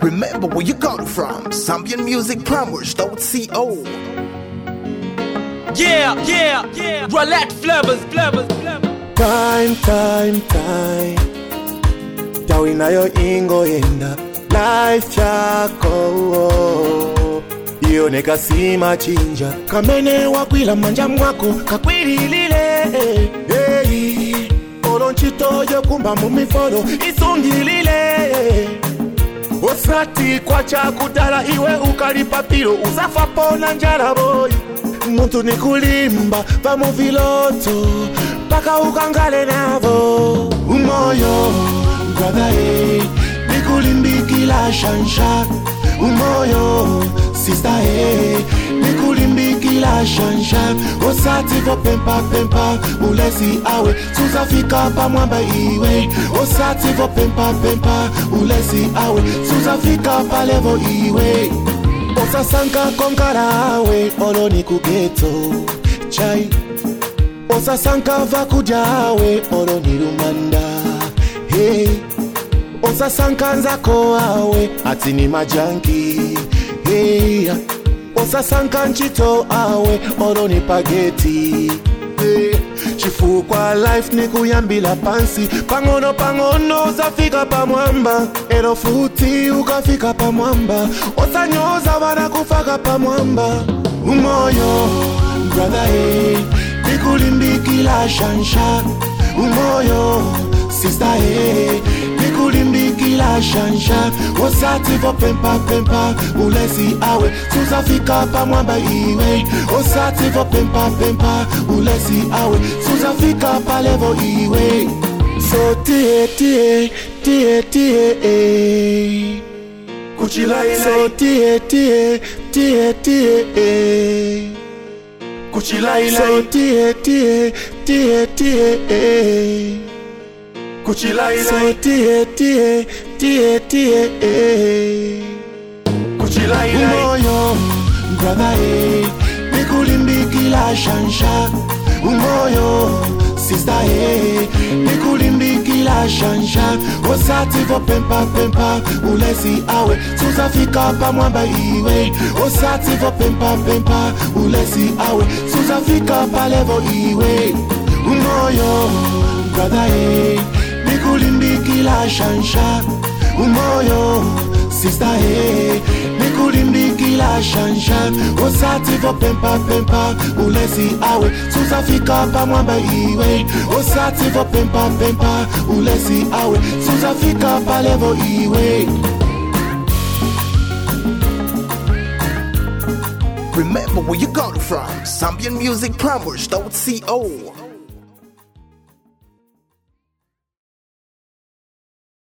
Remember where you got from. Zambian Music Promos.co. Yeah. Roulette flavors. Time. Tawi nayo ingo yenda. Life yako ioneka sima chinja. Kamene wakwila manja mwako kakwililile. Hey, olonchito yokumba mumiforo isungilile. Osati kwa chakudala iwe ukalipa pilo uzafa pona njala boy. Muntu ni kulimba vamo viloto paka ukangale navo. Umoyo brother ni kulimbikila shansha. Umoyo sister ni kulimbikila shansha. Osati vo pempa ulesi awe tuzafika pa mwamba iwe. Osati vo pempa ulesi awe tuzafika pa levo iwe. Osasanka konkarawe oloni kugeto chai. Osasanka vakujawe oloni rumanda. Hey, osasanka nzako awe atini majanki. Hey, osasanka nchito awe oloni pageti. Hey, chifu kwa life ni kuyambila pansi. Pangono zafika pa mwamba. Ero futi ukafika pa mwamba. Osanyoza wana kufaka pa mwamba. Umoyo brother ni kulimbikila shansha. Umoyo sister ni kulimbikila shansha. Osati vo pempa ulesi awe tuzafika pa mwamba iwe. Osati vo pempa ulesi awe tuzafika pa levo iwe. So tie kuchilai. So tie kuchilai. So tie kuchilai. So tie kuchilai. Umoyo brother ni kulimbikila shansha. Umoyo sister ni kulimbikila shansha. Osati vo pempa ulesi awe tuzafika pa mwamba iwe. Osati vo pempa ulesi awe tuzafika pa levo iwe. Umoyo brother ni kulimbikila shansha. Umoyo sister ni kulimbikila shansha. Osati vo pempa ulesi awe tuzafika pa mwamba iwe. Osati vo pempa ulesi awe tuzafika pa levo iwe. Remember where you got from. Zambian Music Promos.co.